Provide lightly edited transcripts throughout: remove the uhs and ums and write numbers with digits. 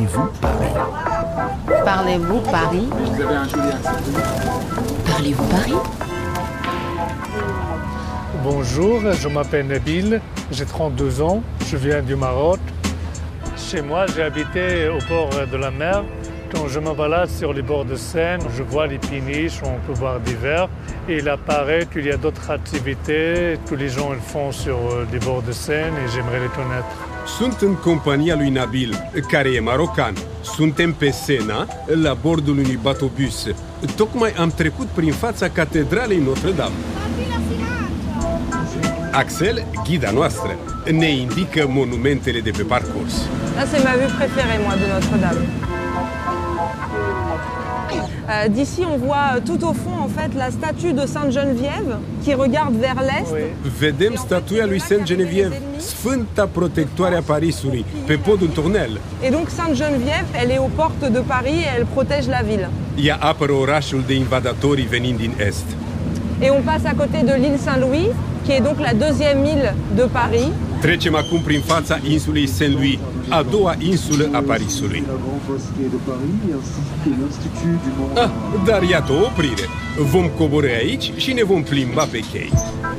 Parlez-vous Paris? Parlez-vous Paris? Vous avez un joli accent. Parlez-vous Paris? Bonjour, je m'appelle Nabil, j'ai 32 ans, je viens du Maroc. Chez moi, j'ai habité au bord de la mer. Quand je me balade sur les bords de Seine, je vois les péniches, on peut boire des verres. Et il apparaît qu'il y a d'autres activités que les gens font sur les bords de Seine et j'aimerais les connaître. Sunt în compania lui Nabil, care e marocan. Suntem pe Sena, la bordul unui batobus. Tocmai am trecut prin fața catedralei Notre-Dame. Axel, ghida noastră, ne indică monumentele de pe parcurs. Là, c'est ma vue préférée, moi, de Notre-Dame. D'ici, on voit tout au fond, en fait, la statue de Sainte-Geneviève qui regarde vers l'est. Oui. Vedem statuia lui Sainte-Geneviève, sfânta protectoare a Parisului, pe podul Tournelle. Et donc, Sainte-Geneviève, elle est aux portes de Paris et elle protège la ville. Ea apără orașul de invadatorii venind din est. Et on passe à côté de l'île Saint-Louis, qui est donc la deuxième île de Paris. Trecem acum prin fața insulei Saint-Louis, a doua insulă a Parisului. Ah, dar iată o oprire. Vom coborî aici și ne vom plimba pe chei.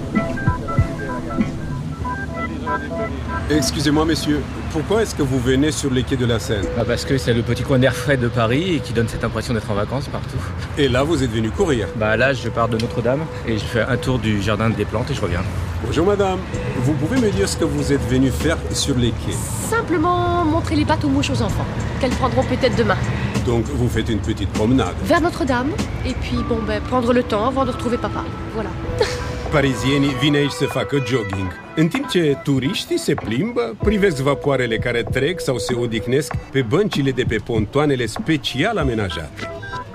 Excusez-moi, messieurs, pourquoi est-ce que vous venez sur les quais de la Seine? Parce que c'est le petit coin d'air frais de Paris et qui donne cette impression d'être en vacances partout. Et là, vous êtes venu courir. Là, je pars de Notre-Dame et je fais un tour du jardin des plantes et je reviens. Bonjour madame, vous pouvez me dire ce que vous êtes venu faire sur les quais? Simplement montrer les bateaux mouches aux enfants, qu'elles prendront peut-être demain. Donc vous faites une petite promenade. Vers Notre-Dame, et puis prendre le temps avant de retrouver papa. Voilà. Parizienii vin aici să facă jogging, în timp ce turiștii se plimbă, privesc vapoarele care trec sau se odihnesc pe băncile de pe pontoanele special amenajate.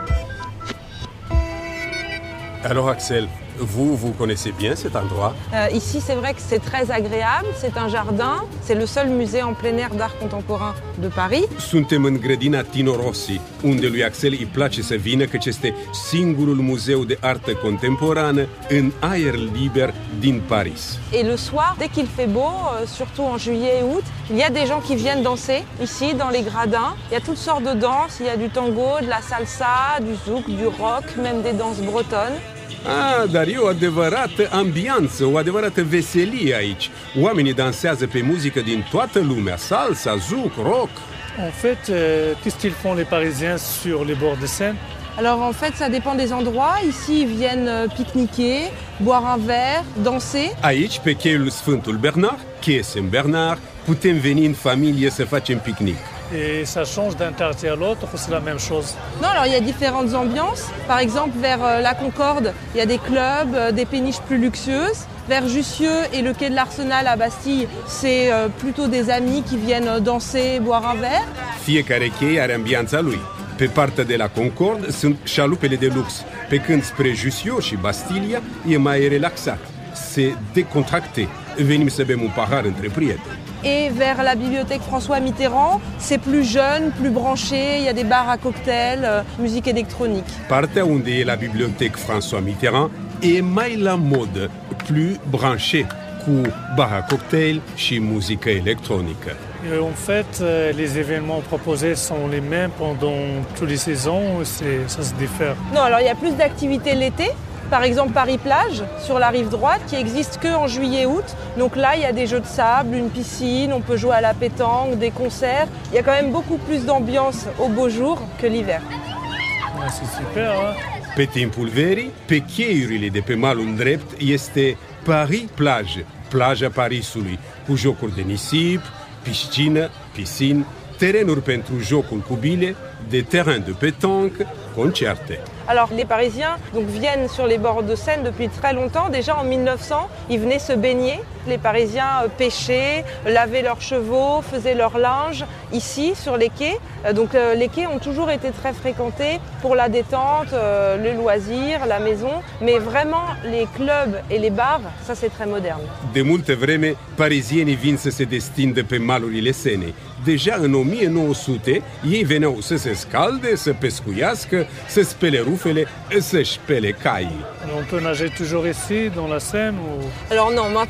Alors Axel, vous connaissez bien cet endroit? Ici, c'est vrai que c'est très agréable. C'est un jardin. C'est le seul musée en plein air d'art contemporain de Paris. Suntem în grădina Tino Rossi, unde lui Axel îi place să vină, căci este singurul muzeu de artă contemporană în aer liber din Paris. Et le soir, dès qu'il fait beau, surtout en juillet et août, il y a des gens qui viennent danser ici, dans les gradins. Il y a toutes sortes de danses. Il y a du tango, de la salsa, du zouk, du rock, même des danses bretonnes. Ah, dar e o adevărată ambianță, o adevărată veselie aici. Oamenii dansează pe muzică din toată lumea, salsa, zouk, rock. En fait, qu'est-ce qu'ils font les Parisiens sur les bords de Seine? Alors en fait, ça dépend des endroits. Ici, ils viennent pique-niquer, boire un verre, danser. Aici, pe cheiul Sfântul Bernard, Quai Saint-Bernard, putem veni în familie să facem picnic. Et ça change d'un quartier à l'autre, c'est la même chose? Non, alors il y a différentes ambiances. Par exemple, vers la Concorde, il y a des clubs, des péniches plus luxueuses. Vers Jussieu et le quai de l'Arsenal à Bastille, c'est plutôt des amis qui viennent danser, boire un verre. Fiecare chei are ambianța lui. Pe partea de la Concorde sunt șalupele de lux, pe când spre Jussieu și Bastilia e mai relaxat. Se décontracté. Venim să bem un pahar între prieteni. Et vers la bibliothèque François Mitterrand, c'est plus jeune, plus branché, il y a des bars à cocktails, musique électronique. Partea unde e la bibliothèque François Mitterrand e mai la modă, plus branché, cu bar à cocktail și muzică electronică. Et en fait, les événements proposés sont les mêmes pendant toutes les saisons ou ça se diffère? Non, alors il y a plus d'activités l'été. Par exemple, Paris-Plage, sur la rive droite, qui existe que en juillet-août. Donc là, il y a des jeux de sable, une piscine, on peut jouer à la pétanque, des concerts. Il y a quand même beaucoup plus d'ambiance au beau jour que l'hiver. Ouais, c'est super, hein? Pe timpul verii, pe cheiurile de pe malul drept este Paris-Plage, plaja Parisului, cu jocuri de nisip, piscină, piscine, terenuri pentru jocul cu bile, des terrains de pétanque, concerte. Alors les Parisiens viennent sur les bords de Seine depuis très longtemps. Déjà en 1900, ils venaient se baigner. Les Parisiens pêchaient, lavaient leurs chevaux, faisaient leur linge ici sur les quais. Donc les quais ont toujours été très fréquentés pour la détente, le loisir, la maison. Mais vraiment les clubs et les bars, ça c'est très moderne. De multă vreme, parizienii vin să se destindă pe malurile Senei. Deja în 1900, ei veneau să se scalde, să pescuiască, să spele rufele, să-și spele caii. On peut nager toujours ici, dans la Seine ou... Alors non, maintenant, elle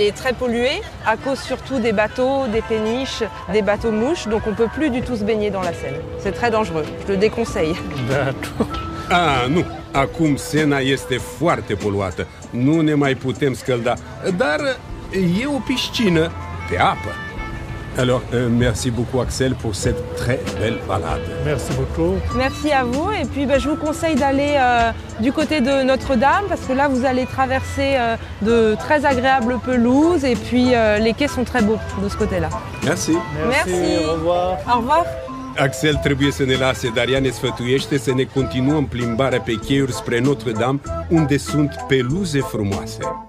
est très polluée à cause surtout des bateaux, des péniches, des bateaux-mouches. Donc on ne peut plus du tout se baigner dans la Seine. C'est très dangereux, je le déconseille. Nu, acum Sena este foarte poluată. Nu ne mai putem scălda, dar e o piscină pe apă. Alors, merci beaucoup Axel pour cette très belle balade. Merci beaucoup. Merci à vous et puis je vous conseille d'aller du côté de Notre-Dame parce que là vous allez traverser de très agréables pelouses et puis les quais sont très beaux de ce côté-là. Merci. Merci. Au revoir. Au revoir. Axel trebuie să ne lase, dar ea ne sfătuiește să ne continuăm plimbarea pe cheiuri spre Notre-Dame, unde sunt peluze frumoase.